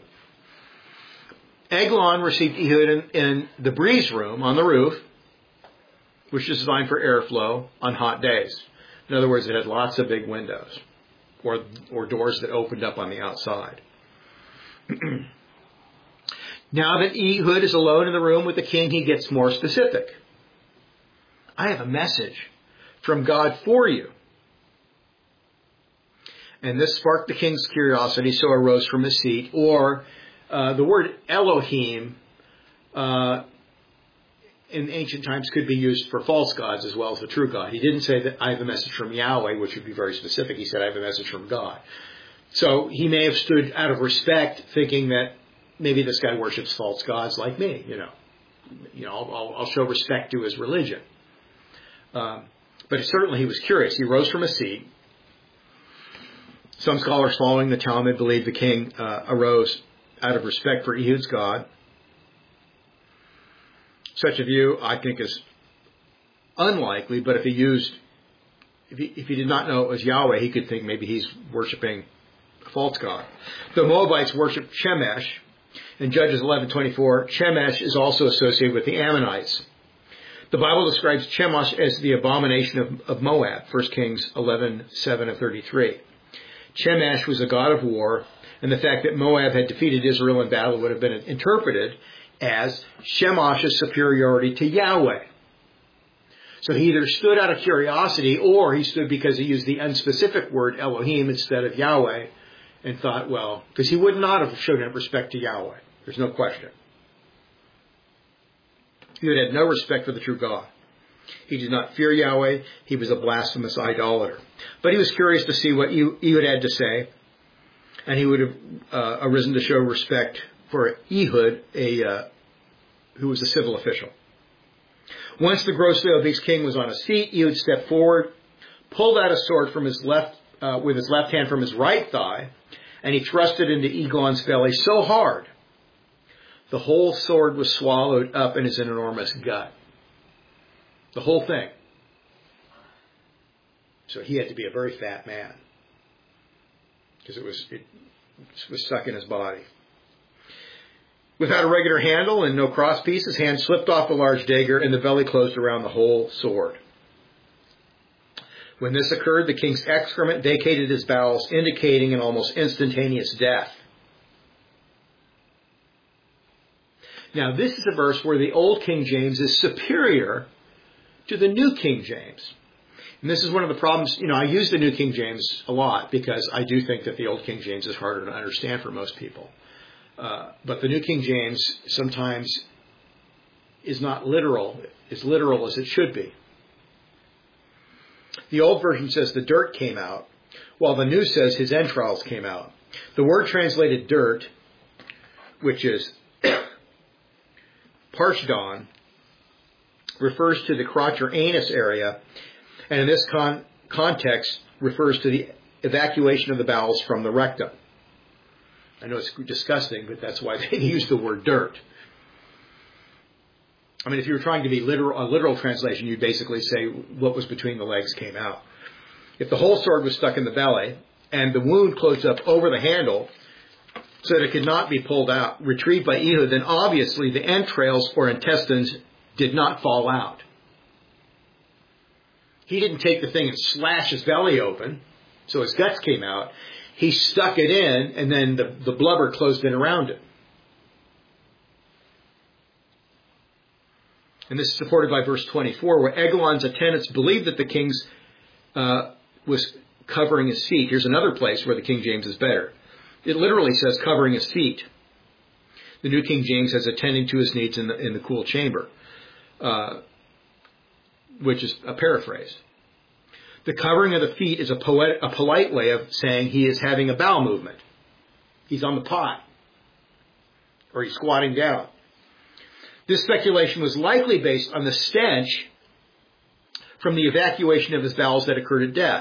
Eglon received Ehud in, in the breeze room on the roof, which is designed for airflow on hot days. In other words, it had lots of big windows or, or doors that opened up on the outside. Now that Ehud is alone in the room with the king, he gets more specific. I have a message from God for you. And this sparked the king's curiosity, so arose from his seat. Or uh, the word Elohim uh, in ancient times could be used for false gods as well as the true God. He didn't say that I have a message from Yahweh, which would be very specific. He said I have a message from God. So he may have stood out of respect, thinking that maybe this guy worships false gods like me. You know, you know, I'll, I'll show respect to his religion. Um, but certainly he was curious. He rose from his seat. Some scholars following the Talmud believe the king uh, arose out of respect for Ehud's God. Such a view, I think, is unlikely, but if he used, if he, if he did not know it was Yahweh, he could think maybe he's worshiping a false god. The Moabites worshiped Chemesh. In Judges eleven twenty-four, Chemesh is also associated with the Ammonites. The Bible describes Chemosh as the abomination of, of Moab, First Kings eleven seven and thirty-three. Chemosh was a god of war, and the fact that Moab had defeated Israel in battle would have been interpreted as Chemosh's superiority to Yahweh. So he either stood out of curiosity, or he stood because he used the unspecific word Elohim instead of Yahweh, and thought, well, because he would not have shown respect to Yahweh. There's no question. He had no respect for the true God. He did not fear Yahweh. He was a blasphemous idolater. But he was curious to see what Ehud had to say, and he would have uh, arisen to show respect for Ehud, a uh, who was a civil official. Once the grossly obese king was on his feet, Ehud stepped forward, pulled out a sword from his left uh, with his left hand from his right thigh, and he thrust it into Eglon's belly so hard the whole sword was swallowed up in his enormous gut. The whole thing. So he had to be a very fat man, because it was it was stuck in his body. Without a regular handle and no crosspiece, his hand slipped off the large dagger and the belly closed around the whole sword. When this occurred, the king's excrement vacated his bowels, indicating an almost instantaneous death. Now, this is a verse where the Old King James is superior to the New King James. And this is one of the problems. You know, I use the New King James a lot because I do think that the Old King James is harder to understand for most people. Uh, but the New King James sometimes is not literal, as literal as it should be. The old version says the dirt came out, while the new says his entrails came out. The word translated dirt, which is parshdan, refers to the crotch or anus area, and in this con- context refers to the evacuation of the bowels from the rectum. I know it's disgusting, but that's why they use the word dirt. I mean, if you were trying to be literal, a literal translation, you'd basically say what was between the legs came out. If the whole sword was stuck in the belly and the wound closed up over the handle so that it could not be pulled out, retrieved by Ehud, then obviously the entrails or intestines did not fall out. He didn't take the thing and slash his belly open so his guts came out. He stuck it in and then the, the blubber closed in around it. And this is supported by verse twenty-four, where Eglon's attendants believed that the king's uh, was covering his feet. Here's another place where the King James is better. It literally says covering his feet. The New King James says attending to his needs in the, in the cool chamber, uh, which is a paraphrase. The covering of the feet is a, poet, a polite way of saying he is having a bowel movement. He's on the pot, or he's squatting down. This speculation was likely based on the stench from the evacuation of his bowels that occurred at death.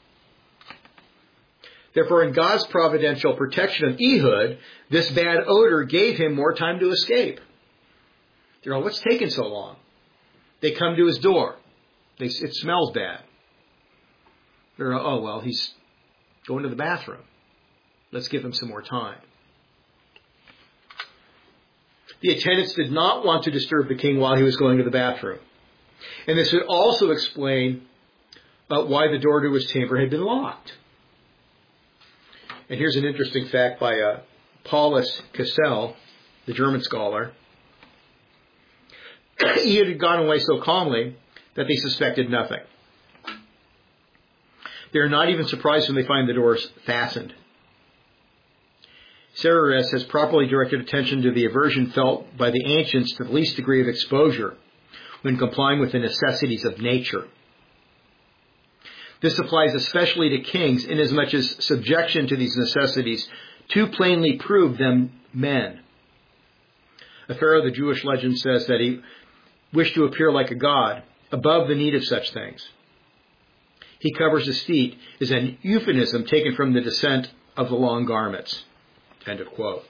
Therefore, in God's providential protection of Ehud, this bad odor gave him more time to escape. They're all, what's taking so long? They come to his door. They, it smells bad. They're, oh, well, he's going to the bathroom. Let's give him some more time. The attendants did not want to disturb the king while he was going to the bathroom. And this would also explain uh, why the door to his chamber had been locked. And here's an interesting fact by uh, Paulus Cassel, the German scholar. He had gone away so calmly that they suspected nothing. They are not even surprised when they find the doors fastened. Serres has properly directed attention to the aversion felt by the ancients to the least degree of exposure when complying with the necessities of nature. This applies especially to kings, inasmuch as subjection to these necessities too plainly proved them men. A pharaoh, the Jewish legend says that he wished to appear like a god, above the need of such things. He covers his feet is an euphemism taken from the descent of the long garments. End of quote.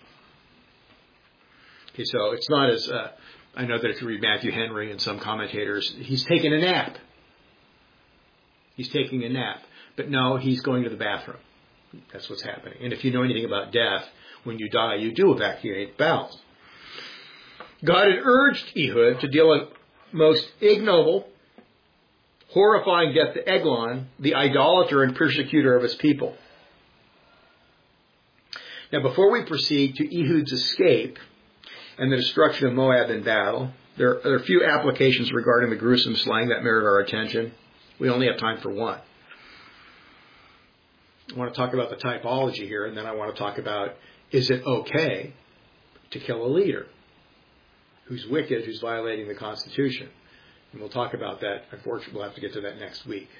Okay, so it's not as, uh, I know that if you read Matthew Henry and some commentators, he's taking a nap. He's taking a nap. But no, he's going to the bathroom. That's what's happening. And if you know anything about death, when you die, you do evacuate bowels. God had urged Ehud to deal a most ignoble, horrifying death to Eglon, the idolater and persecutor of his people. Now, before we proceed to Ehud's escape and the destruction of Moab in battle, there are, there are a few applications regarding the gruesome slaying that merit our attention. We only have time for one. I want to talk about the typology here, and then I want to talk about, is it okay to kill a leader who's wicked, who's violating the Constitution? And we'll talk about that. Unfortunately, we'll have to get to that next week.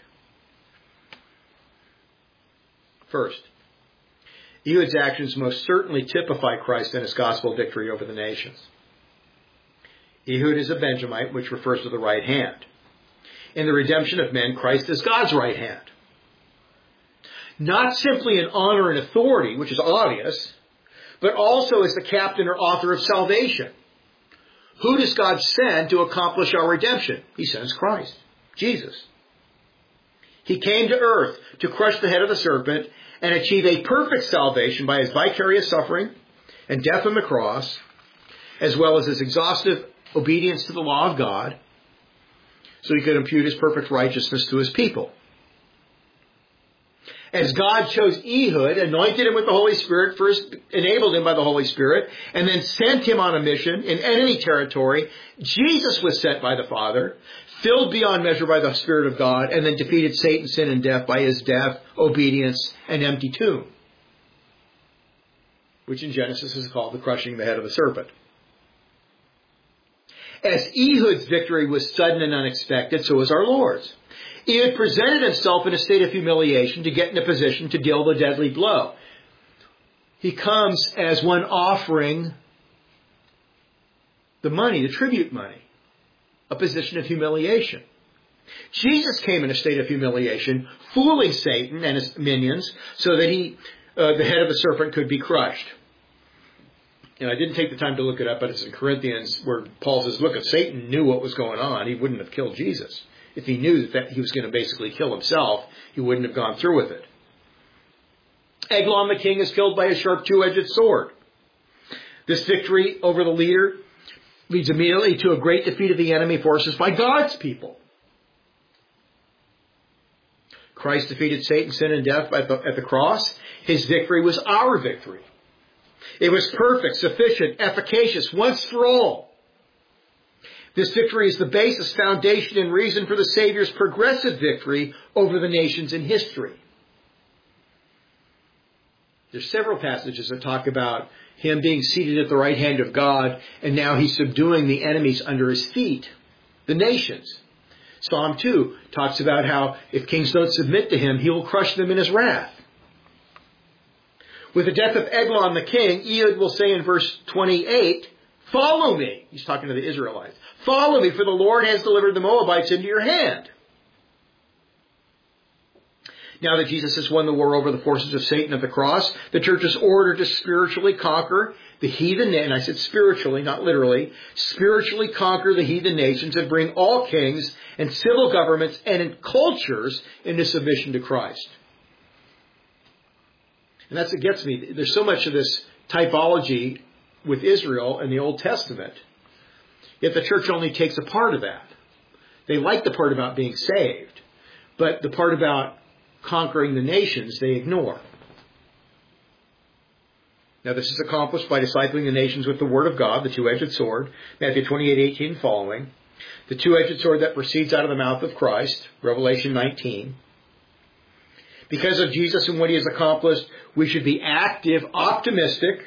First, Ehud's actions most certainly typify Christ and his gospel victory over the nations. Ehud is a Benjamite, which refers to the right hand. In the redemption of men, Christ is God's right hand. Not simply in honor and authority, which is obvious, but also as the captain or author of salvation. Who does God send to accomplish our redemption? He sends Christ, Jesus. He came to earth to crush the head of the serpent and achieve a perfect salvation by his vicarious suffering and death on the cross, as well as his exhaustive obedience to the law of God, so he could impute his perfect righteousness to his people. As God chose Ehud, anointed him with the Holy Spirit, first enabled him by the Holy Spirit, and then sent him on a mission in enemy territory, Jesus was sent by the Father, filled beyond measure by the Spirit of God, and then defeated Satan, sin, and death by his death, obedience, and empty tomb, which in Genesis is called the crushing the head of the serpent. As Ehud's victory was sudden and unexpected, so was our Lord's. Ehud presented himself in a state of humiliation to get in a position to deal the deadly blow. He comes as one offering the money, the tribute money, a position of humiliation. Jesus came in a state of humiliation, fooling Satan and his minions so that he, uh, the head of the serpent could be crushed. And I didn't take the time to look it up, but it's in Corinthians where Paul says, look, if Satan knew what was going on, he wouldn't have killed Jesus. If he knew that, that he was going to basically kill himself, he wouldn't have gone through with it. Eglon the king is killed by a sharp two-edged sword. This victory over the leader leads immediately to a great defeat of the enemy forces by God's people. Christ defeated Satan, sin, and death at the, at the cross. His victory was our victory. It was perfect, sufficient, efficacious, once for all. This victory is the basis, foundation, and reason for the Savior's progressive victory over the nations in history. There's several passages that talk about him being seated at the right hand of God, and now he's subduing the enemies under his feet, the nations. Psalm two talks about how if kings don't submit to him, he will crush them in his wrath. With the death of Eglon the king, Ehud will say in verse twenty-eight, follow me. He's talking to the Israelites. Follow me, for the Lord has delivered the Moabites into your hand. Now that Jesus has won the war over the forces of Satan at the cross, the church is ordered to spiritually conquer the heathen, and I said spiritually, not literally, spiritually conquer the heathen nations and bring all kings and civil governments and cultures into submission to Christ. And that's what gets me. There's so much of this typology with Israel in the Old Testament, yet the church only takes a part of that. They like the part about being saved, but the part about conquering the nations they ignore. Now this is accomplished by discipling the nations with the word of God, the two-edged sword, Matthew twenty-eight eighteen following, the two-edged sword that proceeds out of the mouth of Christ, Revelation nineteen. Because of Jesus and what he has accomplished, we should be active, optimistic,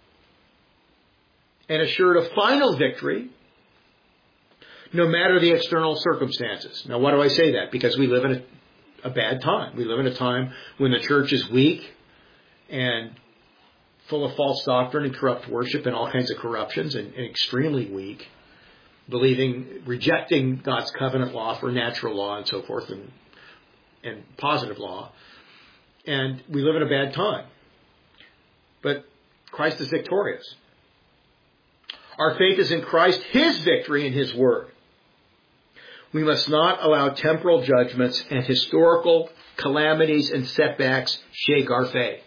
and assured of final victory, no matter the external circumstances. Now, why do I say that? Because we live in a, a bad time. We live in a time when the church is weak and full of false doctrine and corrupt worship and all kinds of corruptions, and, and extremely weak, believing, rejecting God's covenant law for natural law and so forth, and, and positive law. And we live in a bad time. But Christ is victorious. Our faith is in Christ, his victory, and his word. We must not allow temporal judgments and historical calamities and setbacks shake our faith.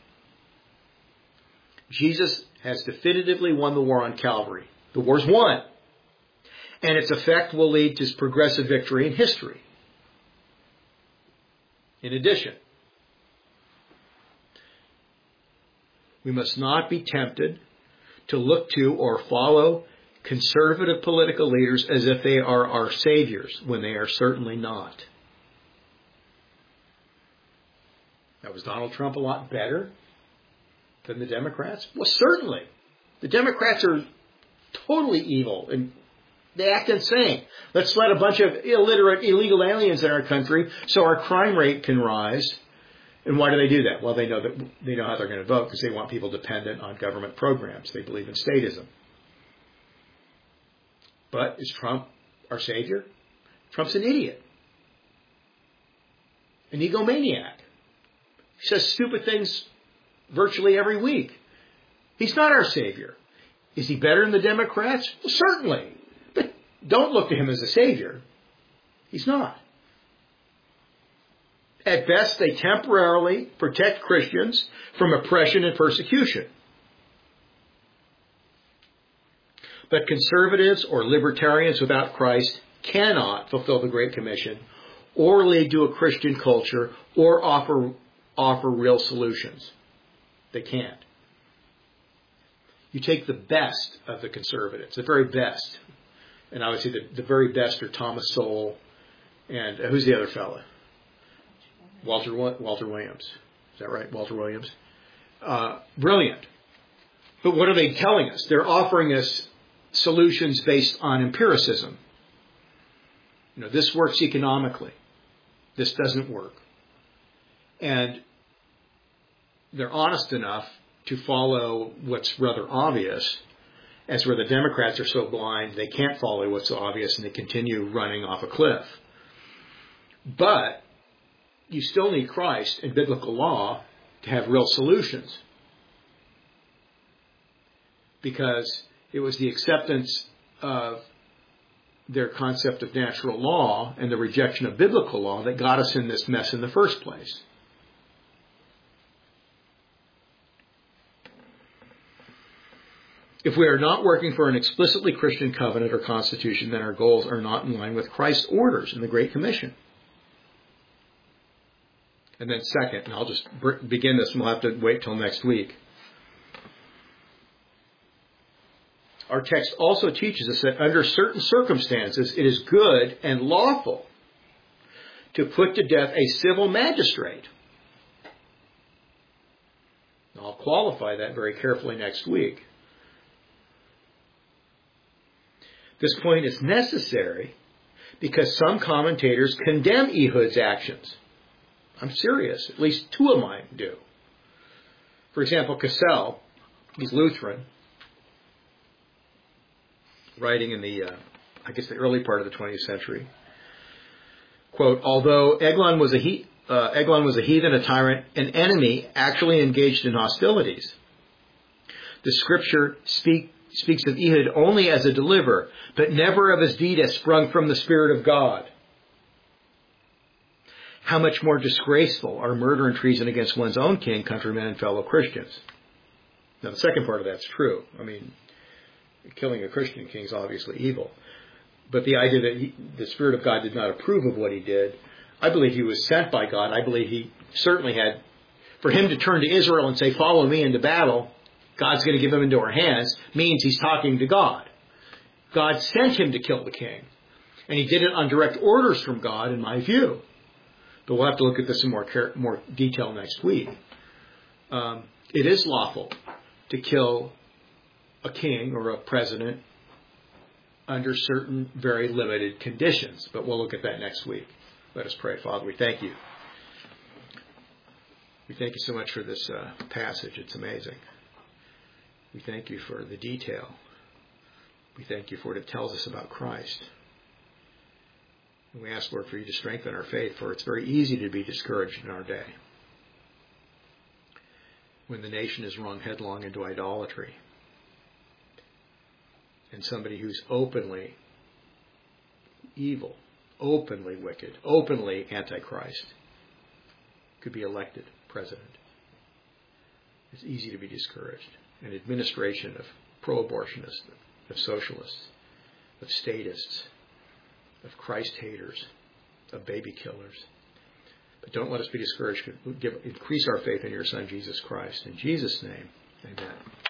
Jesus has definitively won the war on Calvary. The war's won. And its effect will lead to progressive victory in history. In addition, we must not be tempted to look to or follow conservative political leaders as if they are our saviors, when they are certainly not. Now, was Donald Trump a lot better than the Democrats? Well, certainly. The Democrats are totally evil, and they act insane. Let's let a bunch of illiterate, illegal aliens in our country so our crime rate can rise. And why do they do that? Well, they know that they know how they're going to vote because they want people dependent on government programs. They believe in statism. But is Trump our savior? Trump's an idiot. An egomaniac. He says stupid things virtually every week. He's not our savior. Is he better than the Democrats? Well, certainly. But don't look to him as a savior. He's not. At best, they temporarily protect Christians from oppression and persecution. But conservatives or libertarians without Christ cannot fulfill the Great Commission or lead to a Christian culture or offer, offer real solutions. They can't. You take the best of the conservatives, the very best. And I would say the, the very best are Thomas Sowell and uh, who's the other fella? Walter Walter Williams. Is that right? Walter Williams. Uh, brilliant. But what are they telling us? They're offering us solutions based on empiricism. You know, this works economically. This doesn't work. And they're honest enough to follow what's rather obvious, as where the Democrats are so blind they can't follow what's obvious and they continue running off a cliff. But you still need Christ and biblical law to have real solutions. Because it was the acceptance of their concept of natural law and the rejection of biblical law that got us in this mess in the first place. If we are not working for an explicitly Christian covenant or constitution, then our goals are not in line with Christ's orders in the Great Commission. And then second, and I'll just begin this and we'll have to wait till next week. Our text also teaches us that under certain circumstances, it is good and lawful to put to death a civil magistrate. I'll qualify that very carefully next week. This point is necessary because some commentators condemn Ehud's actions. I'm serious. At least two of mine do. For example, Cassell, he's Lutheran, writing in the, uh, I guess, the early part of the twentieth century. Quote, although Eglon was a he, uh, Eglon was a heathen, a tyrant, an enemy actually engaged in hostilities. The scripture speak, speaks of Ehud only as a deliverer, but never of his deed as sprung from the Spirit of God. How much more disgraceful are murder and treason against one's own king, countrymen, and fellow Christians? Now, the second part of that's true. I mean, killing a Christian king is obviously evil. But the idea that he, the Spirit of God did not approve of what he did, I believe he was sent by God. I believe he certainly had, for him to turn to Israel and say, follow me into battle, God's going to give him into our hands, means he's talking to God. God sent him to kill the king. And he did it on direct orders from God, in my view. But we'll have to look at this in more care, more detail next week. Um, it is lawful to kill a king or a president under certain very limited conditions. But we'll look at that next week. Let us pray. Father, we thank you. We thank you so much for this uh, passage. It's amazing. We thank you for the detail. We thank you for what it tells us about Christ. And we ask, Lord, for you to strengthen our faith, for it's very easy to be discouraged in our day when the nation is run headlong into idolatry. And somebody who's openly evil, openly wicked, openly antichrist could be elected president. It's easy to be discouraged. An administration of pro-abortionists, of socialists, of statists, of Christ haters, of baby killers. But don't let us be discouraged. Give, increase our faith in your Son, Jesus Christ. In Jesus' name, amen.